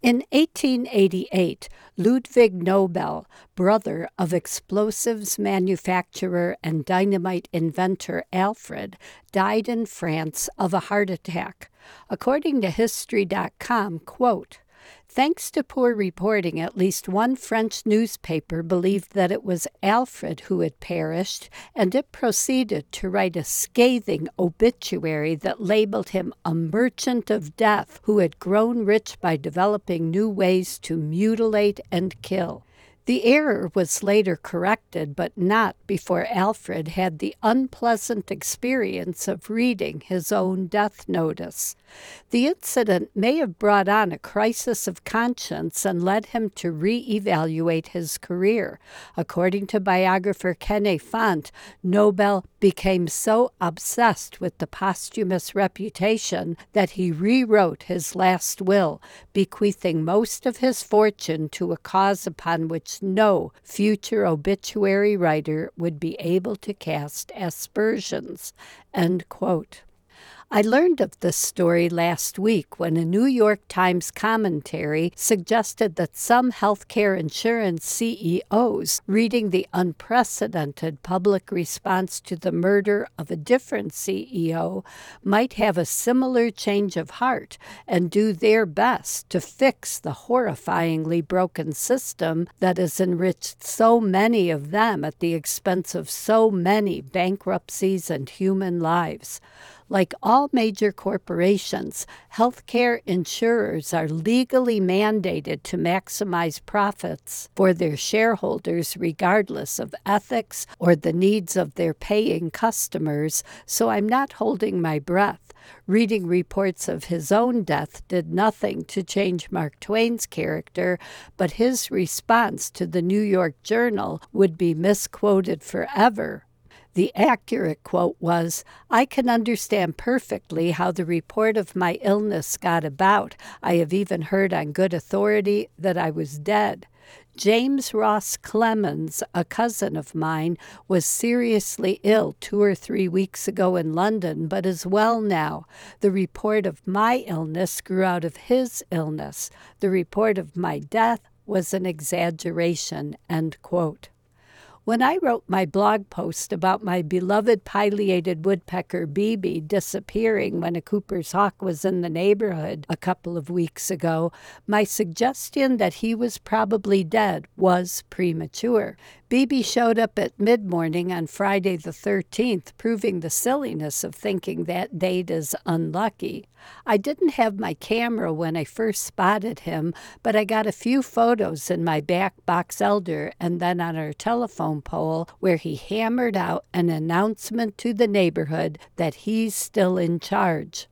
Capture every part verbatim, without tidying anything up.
In eighteen eighty-eight, Ludwig Nobel, brother of explosives manufacturer and dynamite inventor Alfred, died in France of a heart attack. According to History dot com, quote, "Thanks to poor reporting, at least one French newspaper believed that it was Alfred who had perished, and it proceeded to write a scathing obituary that labeled him a merchant of death who had grown rich by developing new ways to mutilate and kill." The error was later corrected, but not before Alfred had the unpleasant experience of reading his own death notice. The incident may have brought on a crisis of conscience and led him to re-evaluate his career. According to biographer Ken Font, Nobel became so obsessed with the posthumous reputation that he rewrote his last will, bequeathing most of his fortune to a cause upon which no future obituary writer would be able to cast aspersions. End quote. I learned of this story last week when a New York Times commentary suggested that some healthcare insurance C E Os, reading the unprecedented public response to the murder of a different C E O, might have a similar change of heart and do their best to fix the horrifyingly broken system that has enriched so many of them at the expense of so many bankruptcies and human lives. Like all major corporations, healthcare insurers are legally mandated to maximize profits for their shareholders regardless of ethics or the needs of their paying customers, so I'm not holding my breath. Reading reports of his own death did nothing to change Mark Twain's character, but his response to the New York Journal would be misquoted forever. The accurate quote was, "I can understand perfectly how the report of my illness got about. I have even heard on good authority that I was dead." James Ross Clemens, a cousin of mine, was seriously ill two or three weeks ago in London, but is well now. The report of my illness grew out of his illness. The report of my death was an exaggeration. End quote. When I wrote my blog post about my beloved pileated woodpecker B B disappearing when a Cooper's hawk was in the neighborhood a couple of weeks ago, my suggestion that he was probably dead was premature. B B showed up at mid-morning on Friday the thirteenth, proving the silliness of thinking that date is unlucky. I didn't have my camera when I first spotted him, but I got a few photos in my back box elder and then on our telephone pole where he hammered out an announcement to the neighborhood that he's still in charge.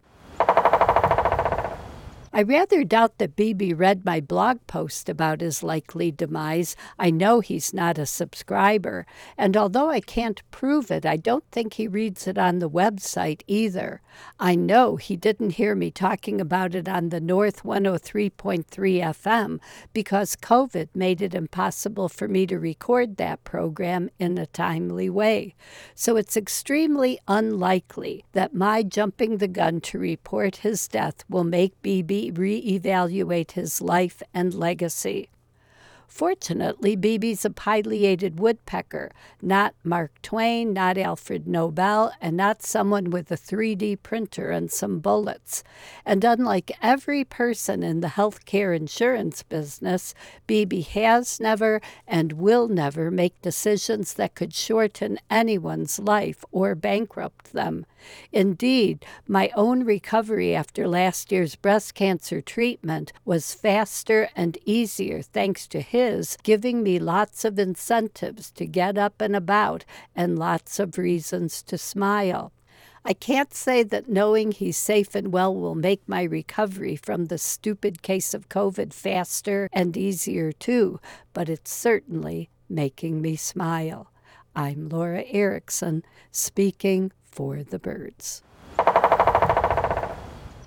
I rather doubt that B B read my blog post about his likely demise. I know he's not a subscriber, and although I can't prove it, I don't think he reads it on the website either. I know he didn't hear me talking about it on the North one oh three point three F M because COVID made it impossible for me to record that program in a timely way. So it's extremely unlikely that my jumping the gun to report his death will make B B re-evaluate his life and legacy. Fortunately, B B's a pileated woodpecker, not Mark Twain, not Alfred Nobel, and not someone with a three D printer and some bullets. And unlike every person in the healthcare insurance business, B B has never and will never make decisions that could shorten anyone's life or bankrupt them. Indeed, my own recovery after last year's breast cancer treatment was faster and easier thanks to his giving me lots of incentives to get up and about and lots of reasons to smile. I can't say that knowing he's safe and well will make my recovery from the stupid case of COVID faster and easier too, but it's certainly making me smile. I'm Laura Erickson, speaking for the birds.